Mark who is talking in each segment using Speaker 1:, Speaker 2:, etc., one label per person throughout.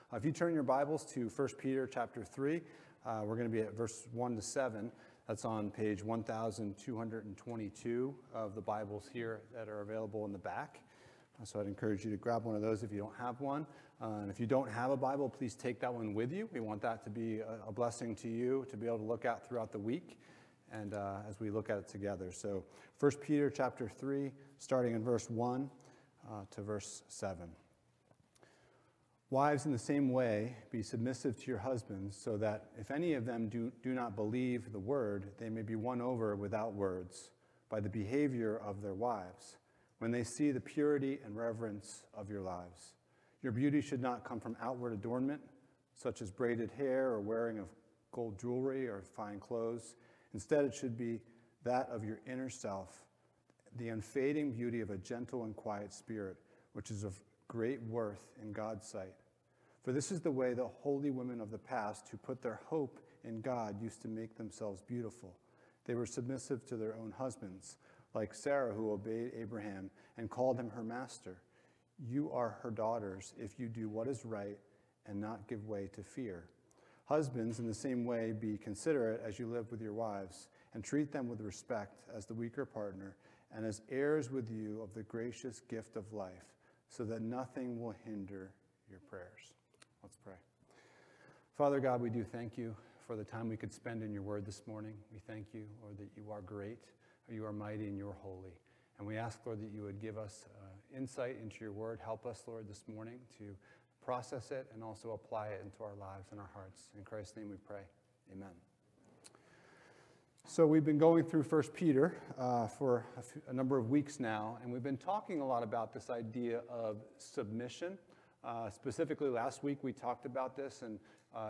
Speaker 1: If you turn your Bibles to 1 Peter chapter 3, we're going to be at verse 1 to 7. That's on page 1222 of the Bibles here that are available in the back. So I'd encourage you to grab one of those if you don't have one. And if you don't have a Bible, please take that one with you. We want that to be a blessing to you to be able to look at throughout the week and as we look at it together. So 1 Peter chapter 3, starting in verse 1 to verse 7. Wives, in the same way, be submissive to your husbands, so that if any of them do not believe the word, they may be won over without words by the behavior of their wives, when they see the purity and reverence of your lives. Your beauty should not come from outward adornment, such as braided hair or wearing of gold jewelry or fine clothes. Instead, it should be that of your inner self, the unfading beauty of a gentle and quiet spirit, which is of great worth in God's sight. For this is the way the holy women of the past who put their hope in God used to make themselves beautiful. They were submissive to their own husbands, like Sarah, who obeyed Abraham and called him her master. You are her daughters if you do what is right and not give way to fear. Husbands, in the same way, be considerate as you live with your wives, and treat them with respect as the weaker partner and as heirs with you of the gracious gift of life, so that nothing will hinder your prayers. Let's pray. Father God, we do thank you for the time we could spend in your word this morning. We thank you, Lord, that you are great, you are mighty, and you are holy. And we ask, Lord, that you would give us insight into your word. Help us, Lord, this morning to process it and also apply it into our lives and our hearts. In Christ's name we pray. Amen. So we've been going through 1 Peter for a number of weeks now, and we've been talking a lot about this idea of submission. Specifically, last week we talked about this and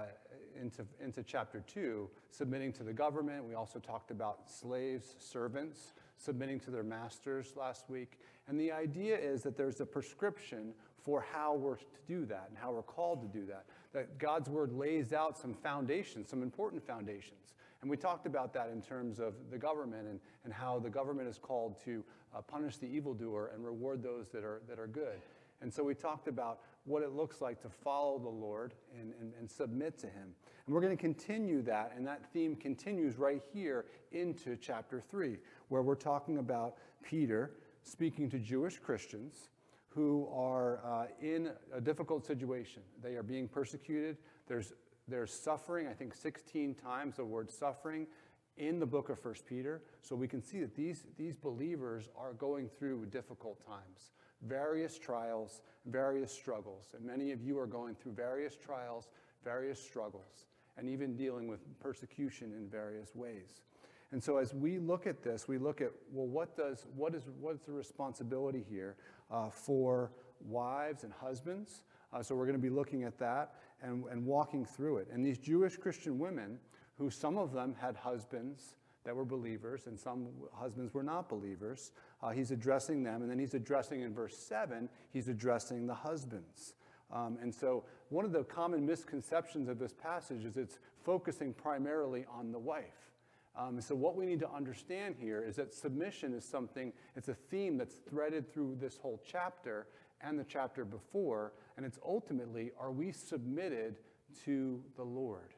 Speaker 1: into chapter 2, submitting to the government. We also talked about slaves, servants, submitting to their masters last week. And the idea is that there's a prescription for how we're to do that and how we're called to do that. That God's word lays out some foundations, some important foundations. And we talked about that in terms of the government and how the government is called to punish the evildoer and reward those that are good. And so we talked about what it looks like to follow the Lord and submit to him. And we're going to continue that, and that theme continues right here into chapter 3, where we're talking about Peter speaking to Jewish Christians who are in a difficult situation. They are being persecuted. There's suffering, I think 16 times the word suffering in the book of 1 Peter. So we can see that these believers are going through difficult times. Various trials, various struggles. And many of you are going through various trials, various struggles, and even dealing with persecution in various ways. And so as we look at this, we look at, well, what is the responsibility here for wives and husbands? So we're going to be looking at that and walking through it. And these Jewish Christian women, who some of them had husbands that were believers and some husbands were not believers, he's addressing them. And then he's addressing in verse 7, he's addressing the husbands. And so one of the common misconceptions of this passage is it's focusing primarily on the wife. So what we need to understand here is that submission is something, it's a theme that's threaded through this whole chapter and the chapter before, and it's ultimately, are we submitted to the Lord?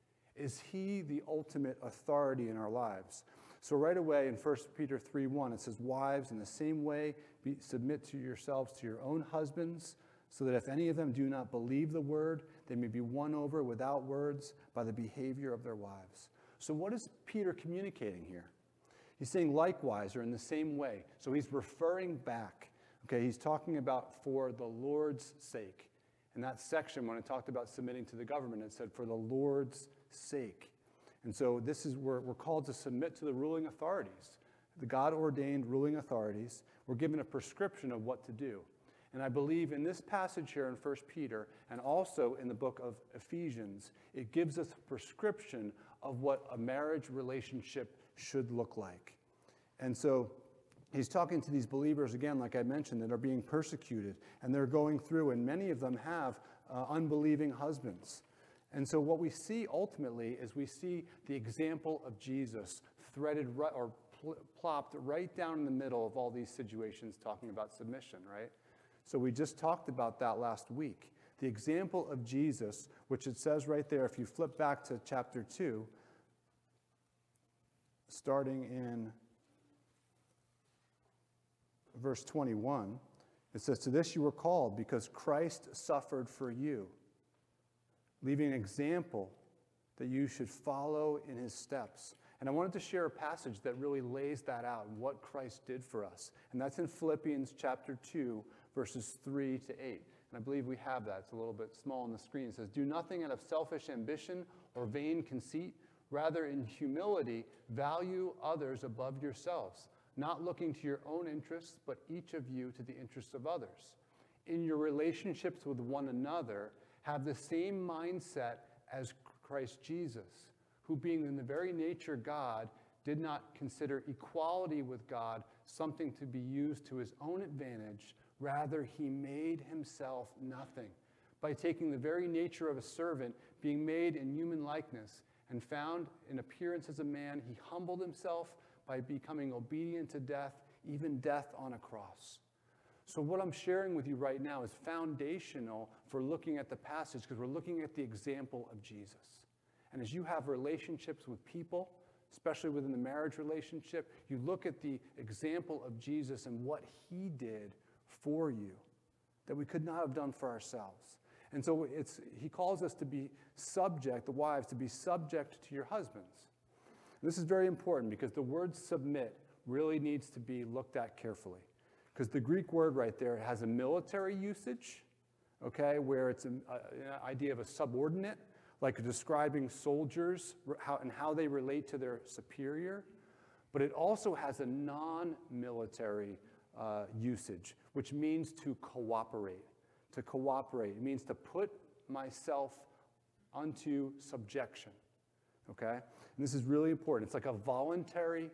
Speaker 1: Is he the ultimate authority in our lives? So right away in 1 Peter 3:1, it says, wives, in the same way, submit to yourselves to your own husbands, so that if any of them do not believe the word, they may be won over without words by the behavior of their wives. So what is Peter communicating here? He's saying likewise, or in the same way. So he's referring back. Okay, he's talking about for the Lord's sake. In that section, when it talked about submitting to the government, it said for the Lord's sake. And so this is where we're called to submit to the ruling authorities, the God-ordained ruling authorities. We're given a prescription of what to do. And I believe in this passage here in 1 Peter and also in the book of Ephesians, it gives us a prescription of what a marriage relationship should look like. And so he's talking to these believers, again, like I mentioned, that are being persecuted. And they're going through, and many of them have unbelieving husbands. And so what we see ultimately is we see the example of Jesus threaded plopped right down in the middle of all these situations talking about submission, right? So we just talked about that last week. The example of Jesus, which it says right there, if you flip back to chapter 2, starting in verse 21, it says, "To this you were called, because Christ suffered for you, leaving an example that you should follow in his steps." And I wanted to share a passage that really lays that out, what Christ did for us. And that's in Philippians chapter 2, verses 3 to 8. And I believe we have that. It's a little bit small on the screen. It says, "Do nothing out of selfish ambition or vain conceit. Rather, in humility, value others above yourselves, not looking to your own interests, but each of you to the interests of others. In your relationships with one another, have the same mindset as Christ Jesus, who being in the very nature God, did not consider equality with God something to be used to his own advantage. Rather, he made himself nothing, by taking the very nature of a servant, being made in human likeness, and found in appearance as a man, he humbled himself by becoming obedient to death, even death on a cross." So what I'm sharing with you right now is foundational for looking at the passage, because we're looking at the example of Jesus. And as you have relationships with people, especially within the marriage relationship, you look at the example of Jesus and what he did for you that we could not have done for ourselves. And so he calls us to be subject, the wives, to be subject to your husbands. And this is very important because the word submit really needs to be looked at carefully. Because the Greek word right there has a military usage, okay, where it's an idea of a subordinate, like describing soldiers and how they relate to their superior. But it also has a non-military usage, which means to cooperate. To cooperate. It means to put myself unto subjection, okay? And this is really important. It's like a voluntary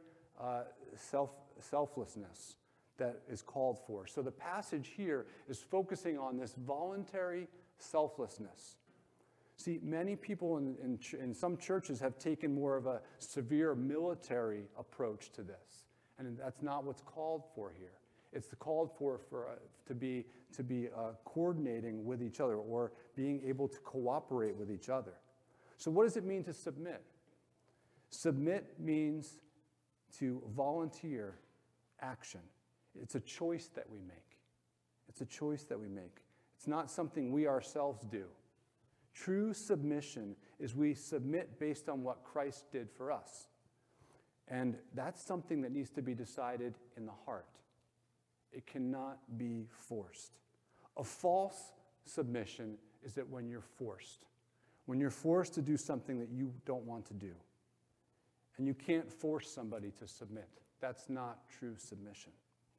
Speaker 1: selflessness that is called for. So the passage here is focusing on this voluntary selflessness. See, many people in some churches have taken more of a severe military approach to this, and that's not what's called for here. It's called for to be coordinating with each other or being able to cooperate with each other. So what does it mean to submit? Submit means to volunteer action. It's a choice that we make. It's a choice that we make. It's not something we ourselves do. True submission is we submit based on what Christ did for us. And that's something that needs to be decided in the heart. It cannot be forced. A false submission is that when you're forced. When you're forced to do something that you don't want to do. And you can't force somebody to submit. That's not true submission.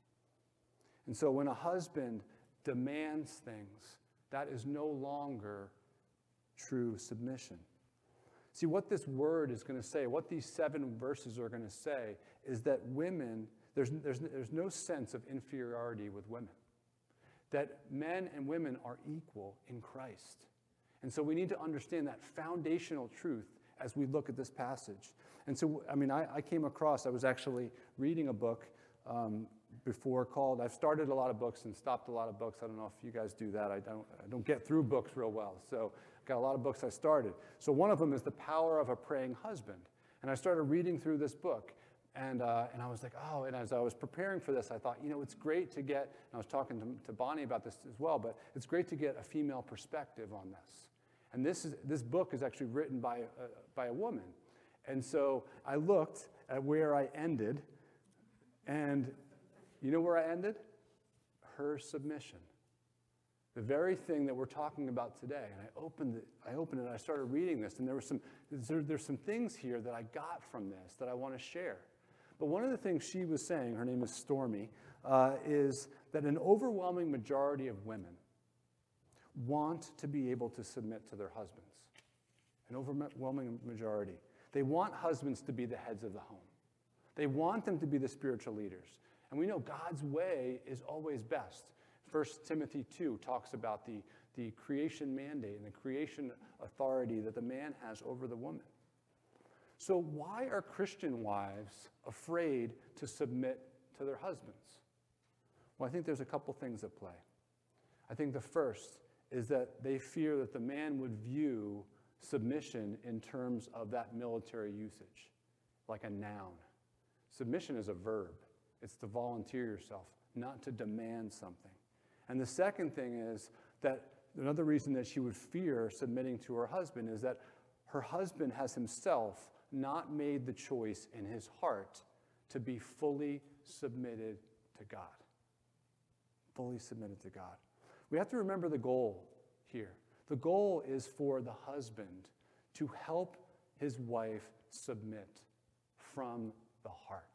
Speaker 1: And so when a husband demands things, that is no longer true submission. See, what this word is going to say, what these 7 verses are going to say, is that women, there's no sense of inferiority with women. That men and women are equal in Christ. And so we need to understand that foundational truth as we look at this passage. And so, I came across, I was actually reading a book before called, I've started a lot of books and stopped a lot of books. I don't know if you guys do that. I don't get through books real well. So I've got a lot of books I started. So one of them is The Power of a Praying Husband. And I started reading through this book. And I was like, oh, and as I was preparing for this, I thought, it's great to get, and I was talking to Bonnie about this as well, but it's great to get a female perspective on this. And this book is actually written by a woman. And so I looked at where I ended, and you know where I ended? Her submission. The very thing that we're talking about today. And I opened it, and I started reading this, and there's some things here that I got from this that I want to share. But one of the things she was saying, her name is Stormy, is that an overwhelming majority of women want to be able to submit to their husbands. An overwhelming majority. They want husbands to be the heads of the home. They want them to be the spiritual leaders. And we know God's way is always best. 1 Timothy 2 talks about the creation mandate and the creation authority that the man has over the woman. So why are Christian wives afraid to submit to their husbands? Well, I think there's a couple things at play. I think the first is that they fear that the man would view submission in terms of that military usage, like a noun. Submission is a verb. It's to volunteer yourself, not to demand something. And the second thing is that another reason that she would fear submitting to her husband is that her husband has himself not made the choice in his heart to be fully submitted to God. Fully submitted to God. We have to remember the goal here. The goal is for the husband to help his wife submit from the heart,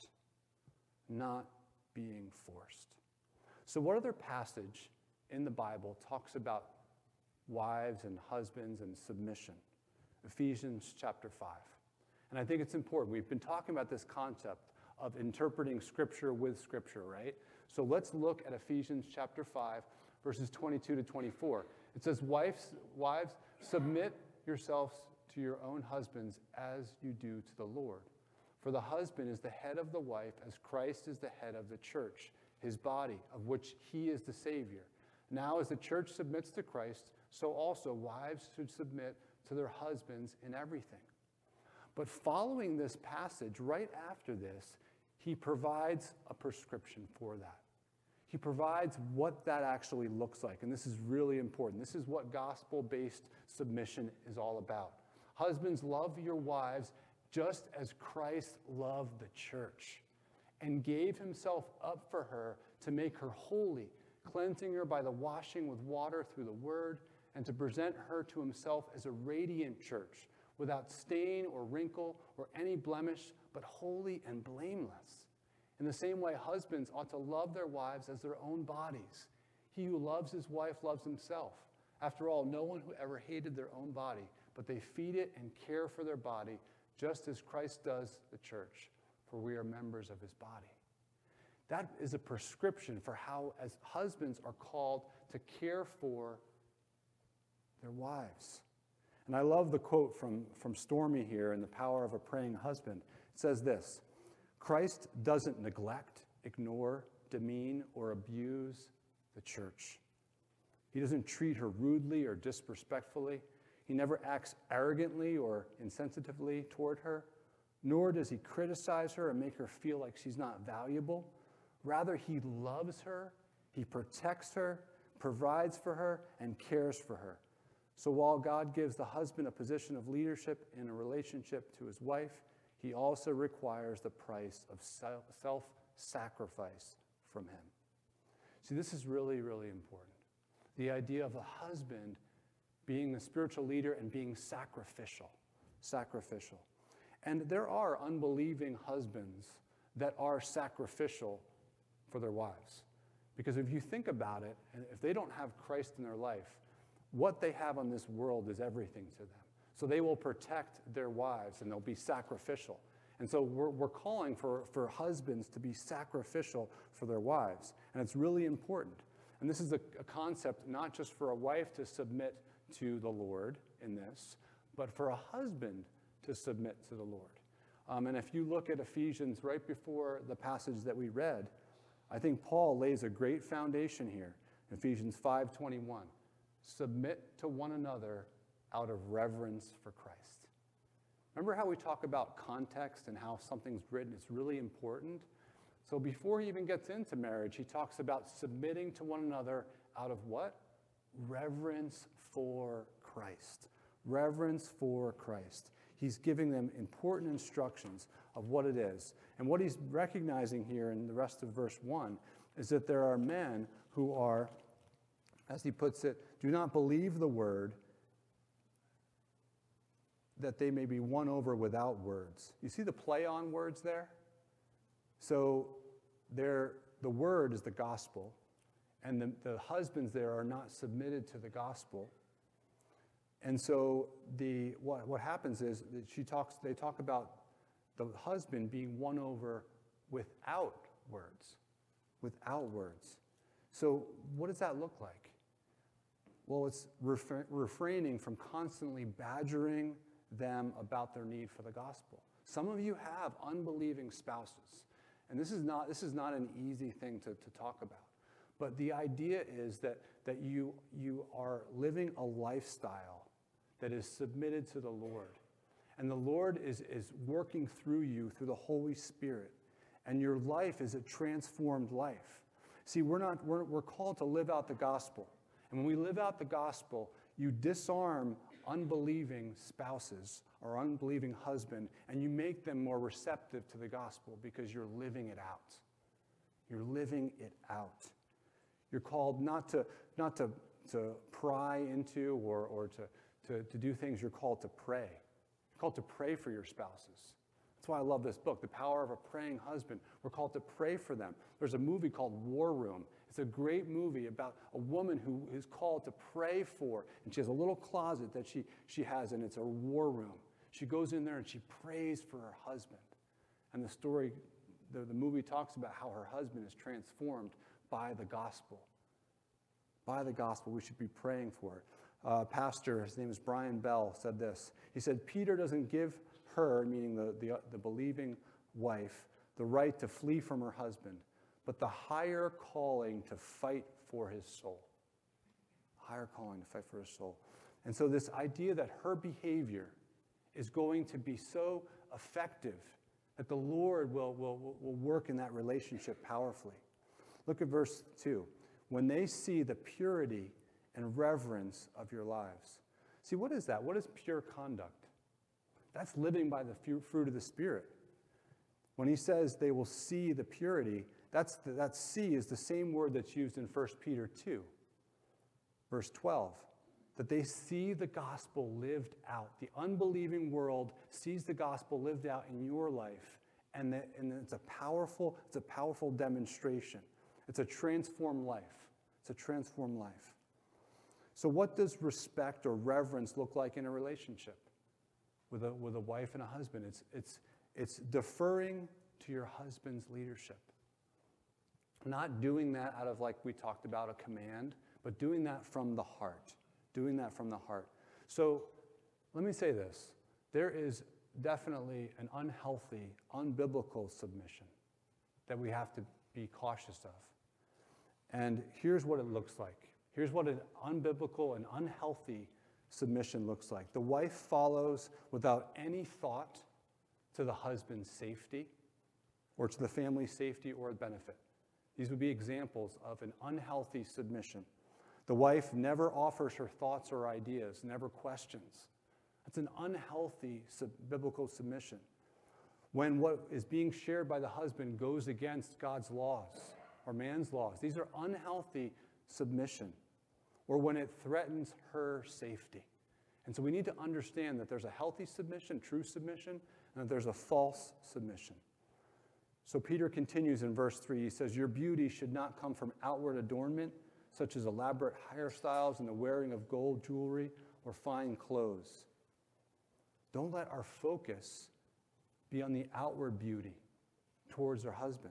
Speaker 1: not being forced. So what other passage in the Bible talks about wives and husbands and submission? Ephesians chapter 5. And I think it's important. We've been talking about this concept of interpreting Scripture with Scripture, right? So let's look at Ephesians chapter 5, verses 22 to 24. It says, wives, submit yourselves to your own husbands as you do to the Lord. For the husband is the head of the wife, as Christ is the head of the church, his body, of which he is the Savior. Now as the church submits to Christ, so also wives should submit to their husbands in everything. But following this passage, right after this, he provides a prescription for that. He provides what that actually looks like. And this is really important. This is what gospel-based submission is all about. Husbands, love your wives just as Christ loved the church and gave himself up for her to make her holy, cleansing her by the washing with water through the word, and to present her to himself as a radiant church, without stain or wrinkle or any blemish, but holy and blameless. In the same way, husbands ought to love their wives as their own bodies. He who loves his wife loves himself. After all, no one who ever hated their own body, but they feed it and care for their body, just as Christ does the church, for we are members of his body. That is a prescription for how, as husbands, are called to care for their wives. And I love the quote from Stormy here in The Power of a Praying Husband. It says this: Christ doesn't neglect, ignore, demean, or abuse the church. He doesn't treat her rudely or disrespectfully. He never acts arrogantly or insensitively toward her, nor does he criticize her and make her feel like she's not valuable. Rather, he loves her, he protects her, provides for her, and cares for her. So while God gives the husband a position of leadership in a relationship to his wife, he also requires the price of self-sacrifice from him. See, this is really, really important. The idea of a husband being the spiritual leader and being sacrificial. And there are unbelieving husbands that are sacrificial for their wives. Because if you think about it, and if they don't have Christ in their life, what they have on this world is everything to them. So they will protect their wives and they'll be sacrificial. And so we're calling for husbands to be sacrificial for their wives. And it's really important. And this is a concept not just for a wife to submit to the Lord in this, but for a husband to submit to the Lord. And if you look at Ephesians right before the passage that we read, I think Paul lays a great foundation here. Ephesians 5:21. Submit to one another out of reverence for Christ. Remember how we talk about context and how something's written is really important? So before he even gets into marriage, he talks about submitting to one another out of what? Reverence for Christ. Reverence for Christ. He's giving them important instructions of what it is. And what he's recognizing here in the rest of verse 1 is that there are men who are, as he puts it, do not believe the word, that they may be won over without words. You see the play on words there? So the word is the gospel, and the husbands there are not submitted to the gospel. And so what happens is that they talk about the husband being won over without words. Without words. So what does that look like? Well, it's refraining from constantly badgering them about their need for the gospel. Some of you have unbelieving spouses, and this is not an easy thing to talk about. But the idea is that you are living a lifestyle that is submitted to the Lord. And the Lord is working through you through the Holy Spirit. And your life is a transformed life. See, we're called to live out the gospel. And when we live out the gospel, you disarm unbelieving spouses or unbelieving husband, and you make them more receptive to the gospel because you're living it out. You're living it out. You're called not to pry into or to do things. You're called to pray. You're called to pray for your spouses. That's why I love this book, The Power of a Praying Husband. We're called to pray for them. There's a movie called War Room. It's a great movie about a woman who is called to pray for, and she has a little closet that she has, and it's a war room. She goes in there and she prays for her husband. And the story, the movie talks about how her husband is transformed by the gospel. By the gospel, we should be praying for it. Pastor, his name is Brian Bell, said this. He said, Peter doesn't give her, meaning the believing wife, the right to flee from her husband, but the higher calling to fight for his soul. Higher calling to fight for his soul. And so this idea that her behavior is going to be so effective that the Lord will work in that relationship powerfully. Look at verse 2. When they see the purity and reverence of your lives. See, what is that? What is pure conduct? That's living by the fruit of the Spirit. When he says they will see the purity, that see is the same word that's used in 1 Peter 2, verse 12. That they see the gospel lived out. The unbelieving world sees the gospel lived out in your life, and it's a powerful demonstration. It's a transformed life. It's a transformed life. So what does respect or reverence look like in a relationship with a wife and a husband? It's deferring to your husband's leadership. Not doing that out of, like we talked about, a command, but doing that from the heart. Doing that from the heart. So let me say this. There is definitely an unhealthy, unbiblical submission that we have to be cautious of. And here's what it looks like. Here's what an unbiblical and unhealthy submission looks like. The wife follows without any thought to the husband's safety or to the family's safety or benefit. These would be examples of an unhealthy submission. The wife never offers her thoughts or ideas, never questions. That's an unhealthy biblical submission. When what is being shared by the husband goes against God's laws or man's laws, these are unhealthy submission. Or when it threatens her safety. And so we need to understand that there's a healthy submission, true submission, and that there's a false submission. So Peter continues in verse 3. He says, your beauty should not come from outward adornment, such as elaborate hairstyles and the wearing of gold jewelry or fine clothes. Don't let our focus be on the outward beauty towards our husband.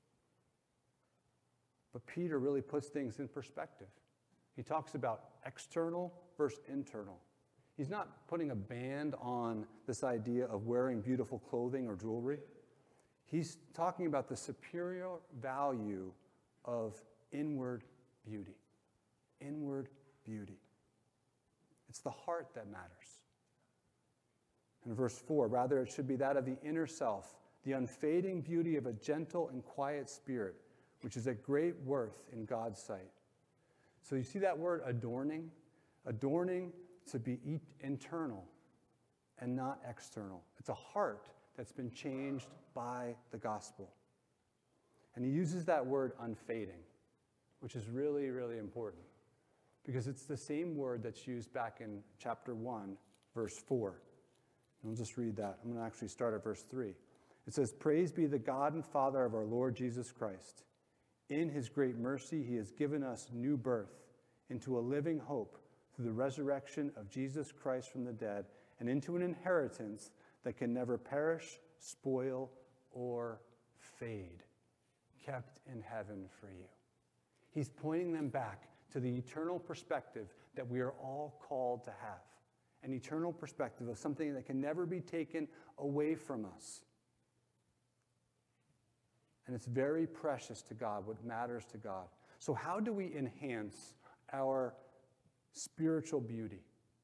Speaker 1: But Peter really puts things in perspective. He talks about external versus internal. He's not putting a ban on this idea of wearing beautiful clothing or jewelry. He's talking about the superior value of inward beauty. Inward beauty. It's the heart that matters. In verse 4, rather it should be that of the inner self, the unfading beauty of a gentle and quiet spirit, which is of great worth in God's sight. So you see that word adorning? Adorning to be internal and not external. It's a heart that's been changed by the gospel. And he uses that word unfading, which is really, really important because it's the same word that's used back in chapter 1, verse 4. And we'll just read that. I'm going to actually start at verse 3. It says, praise be the God and Father of our Lord Jesus Christ. In his great mercy, he has given us new birth into a living hope through the resurrection of Jesus Christ from the dead and into an inheritance that can never perish, spoil, or fade, kept in heaven for you. He's pointing them back to the eternal perspective that we are all called to have, an eternal perspective of something that can never be taken away from us. And it's very precious to God, what matters to God. So how do we enhance our spiritual beauty?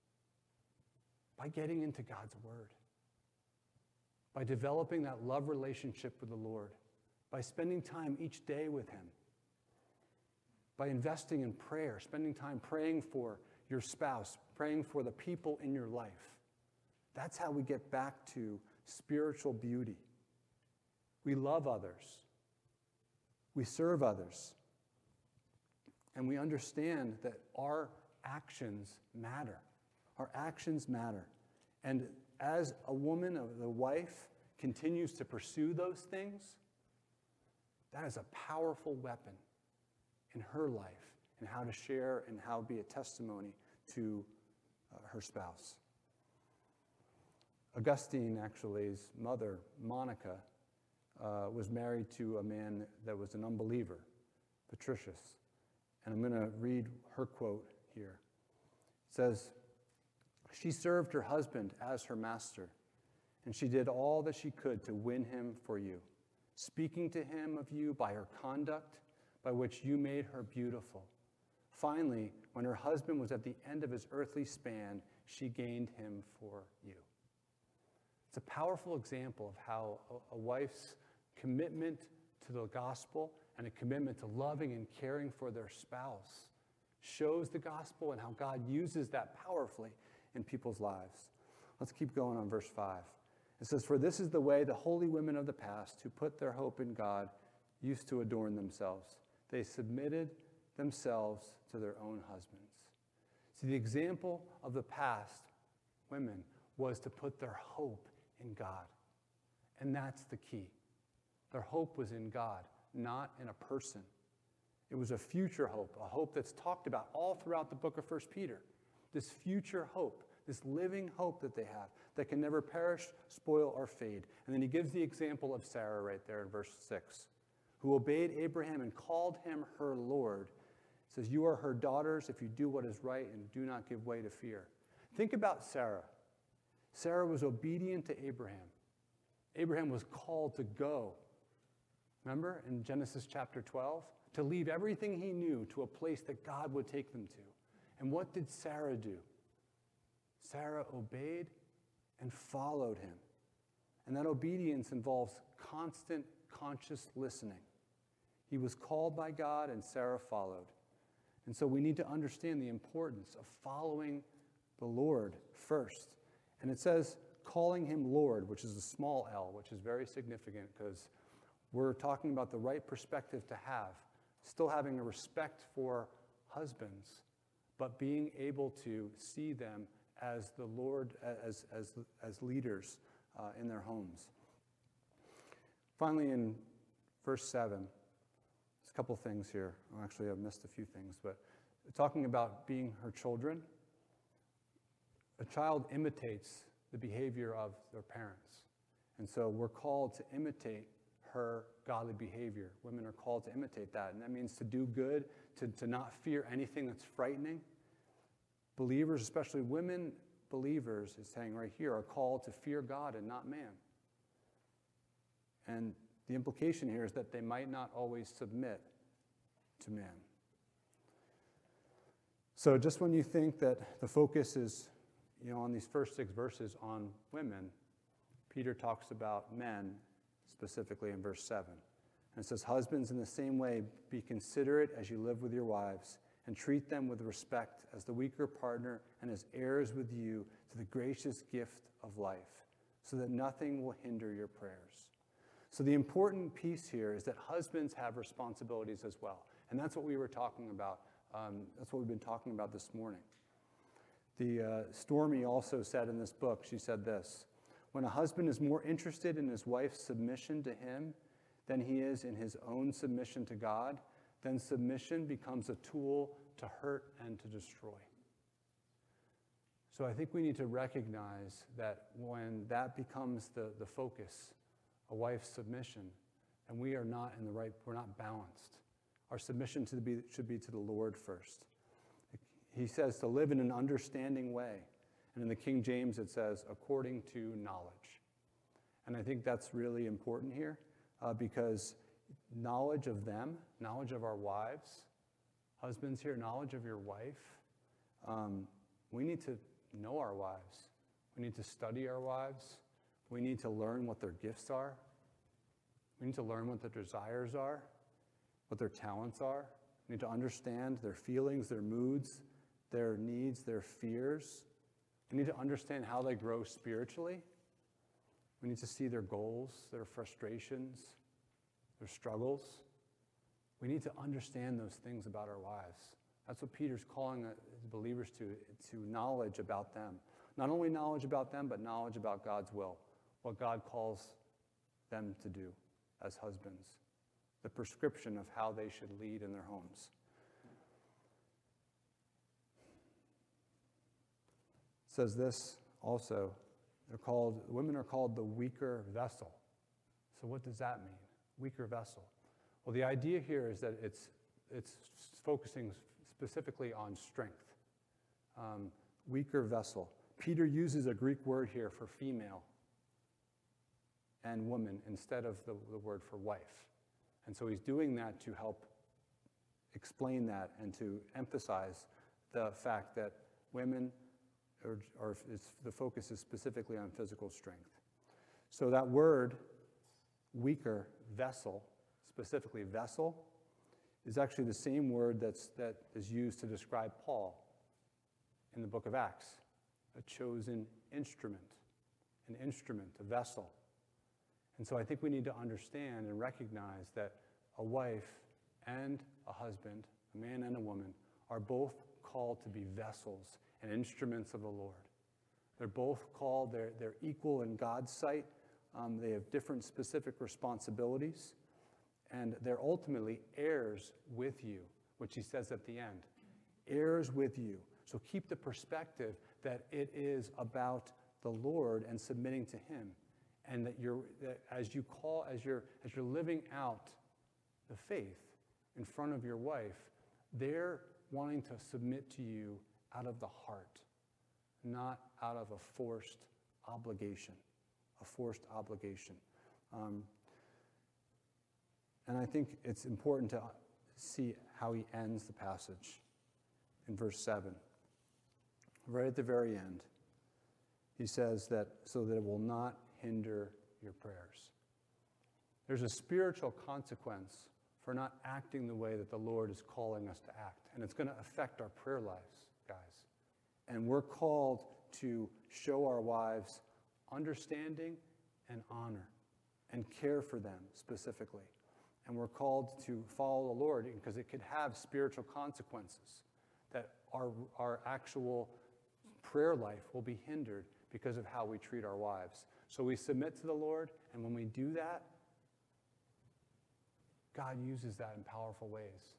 Speaker 1: By getting into God's Word. By developing that love relationship with the Lord. By spending time each day with Him. By investing in prayer, spending time praying for your spouse, praying for the people in your life. That's how we get back to spiritual beauty. We love others. We serve others. And we understand that our actions matter. Our actions matter. And as a woman, the wife, continues to pursue those things, that is a powerful weapon in her life and how to share and how to be a testimony to her spouse. Augustine, actually, his mother, Monica, was married to a man that was an unbeliever, Patricius. And I'm going to read her quote here. It says, "She served her husband as her master, and she did all that she could to win him for you, speaking to him of you by her conduct, by which you made her beautiful. Finally, when her husband was at the end of his earthly span, she gained him for you." It's a powerful example of how a wife's commitment to the gospel and a commitment to loving and caring for their spouse shows the gospel and how God uses that powerfully in people's lives. Let's keep going on verse 5. It says, "For this is the way the holy women of the past who put their hope in God used to adorn themselves. They submitted themselves to their own husbands." See, the example of the past women was to put their hope in God. And that's the key. Their hope was in God, not in a person. It was a future hope, a hope that's talked about all throughout the book of 1 Peter. This future hope, this living hope that they have, that can never perish, spoil, or fade. And then he gives the example of Sarah right there in verse 6, who obeyed Abraham and called him her Lord. It says, "You are her daughters if you do what is right and do not give way to fear." Think about Sarah. Sarah was obedient to Abraham. Abraham was called to go. Remember in Genesis chapter 12? To leave everything he knew to a place that God would take them to. And what did Sarah do? Sarah obeyed and followed him. And that obedience involves constant, conscious listening. He was called by God and Sarah followed. And so we need to understand the importance of following the Lord first. And it says, calling him Lord, which is a small L, which is very significant because we're talking about the right perspective to have, still having a respect for husbands, but being able to see them as the Lord, as leaders in their homes. Finally, in verse 7, there's a couple things here. Well, actually, I've missed a few things, but talking about being her children, a child imitates the behavior of their parents. And so we're called to imitate her godly behavior. Women are called to imitate that. And that means to do good, to not fear anything that's frightening. Believers, especially women believers, it's saying right here, are called to fear God and not man. And the implication here is that they might not always submit to man. So just when you think that the focus is, on these first 6 verses on women, Peter talks about men, specifically in verse 7. And it says, "Husbands, in the same way, be considerate as you live with your wives, and treat them with respect as the weaker partner and as heirs with you to the gracious gift of life, so that nothing will hinder your prayers." So the important piece here is that husbands have responsibilities as well. And that's what we were talking about. That's what we've been talking about this morning. Stormy also said in this book, she said this, "When a husband is more interested in his wife's submission to him than he is in his own submission to God, then submission becomes a tool to hurt and to destroy." So I think we need to recognize that when that becomes the focus, a wife's submission, and we're not balanced. Our submission should be to the Lord first. He says to live in an understanding way. And in the King James it says, according to knowledge. And I think that's really important here because knowledge of them, knowledge of our wives, Husbands here, knowledge of your wife. We need to know our wives. We need to study our wives. We need to learn what their gifts are. We need to learn what their desires are, what their talents are. We need to understand their feelings, their moods, their needs, their fears. We need to understand how they grow spiritually. We need to see their goals, their frustrations, their struggles. We need to understand those things about our wives. That's what Peter's calling his believers to knowledge about them. Not only knowledge about them, but knowledge about God's will, what God calls them to do as husbands, the prescription of how they should lead in their homes. It says this also, women are called the weaker vessel. So what does that mean? Weaker vessel. Well, the idea here is that it's focusing specifically on strength. Weaker vessel. Peter uses a Greek word here for female and woman instead of the word for wife. And so he's doing that to help explain that and to emphasize the fact that women the focus is specifically on physical strength. So that word, weaker vessel, specifically vessel, is actually the same word that is used to describe Paul in the book of Acts, a chosen instrument, a vessel. And so I think we need to understand and recognize that a wife and a husband, a man and a woman, are both called to be vessels and instruments of the Lord. They're both called, they're equal in God's sight. They have different specific responsibilities. And they're ultimately heirs with you, which he says at the end. Heirs with you. So keep the perspective that it is about the Lord and submitting to him. And that as you're living out the faith in front of your wife, they're wanting to submit to you out of the heart, not out of a forced obligation. And I think it's important to see how he ends the passage in verse 7. Right at the very end, he says that so that it will not hinder your prayers. There's a spiritual consequence for not acting the way that the Lord is calling us to act. And it's going to affect our prayer lives, guys. And we're called to show our wives understanding and honor and care for them specifically. And we're called to follow the Lord because it could have spiritual consequences, that our actual prayer life will be hindered because of how we treat our wives. So we submit to the Lord, and when we do that, God uses that in powerful ways.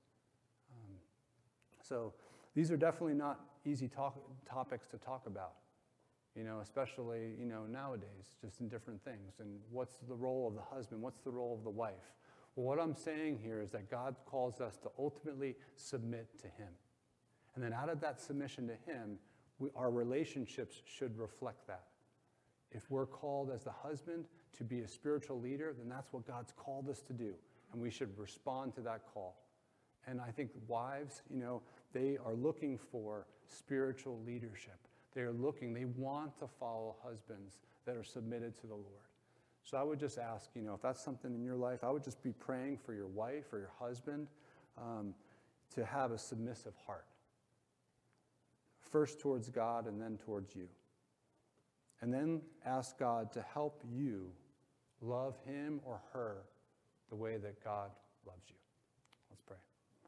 Speaker 1: So these are definitely not easy topics to talk about, especially, nowadays, just in different things. And what's the role of the husband? What's the role of the wife? Well, what I'm saying here is that God calls us to ultimately submit to him. And then out of that submission to him, our relationships should reflect that. If we're called as the husband to be a spiritual leader, then that's what God's called us to do. And we should respond to that call. And I think wives, they are looking for spiritual leadership. They want to follow husbands that are submitted to the Lord. So I would just ask, if that's something in your life, I would just be praying for your wife or your husband to have a submissive heart. First towards God and then towards you. And then ask God to help you love him or her the way that God loves you. Let's pray.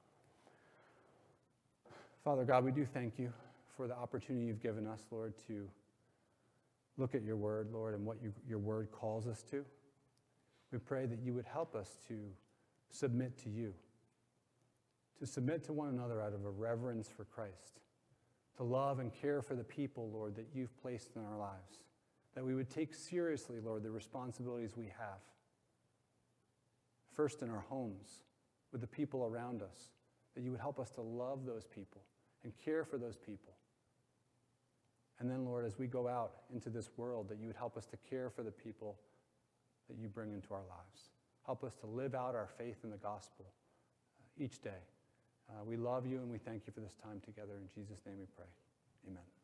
Speaker 1: Father God, we do thank you for the opportunity you've given us, Lord, to look at your word, Lord, and what your word calls us to. We pray that you would help us to submit to you, to submit to one another out of a reverence for Christ, to love and care for the people, Lord, that you've placed in our lives, that we would take seriously, Lord, the responsibilities we have. First in our homes, with the people around us, that you would help us to love those people and care for those people. And then, Lord, as we go out into this world, that you would help us to care for the people that you bring into our lives. Help us to live out our faith in the gospel each day We love you and we thank you for this time together. In Jesus' name we pray. Amen.